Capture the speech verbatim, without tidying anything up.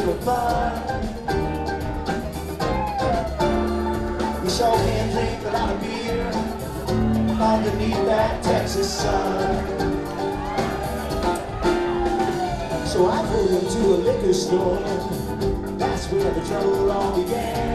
of fun. We sure can drink a lot of beer underneath that Texas sun. So I pulled into a liquor store. That's where the trouble all began.